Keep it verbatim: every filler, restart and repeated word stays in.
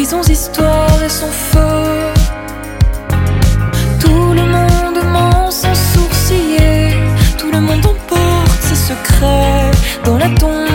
sans histoire et sans feu. Tout le monde ment sans sourciller, tout le monde emporte ses secrets dans la tombe.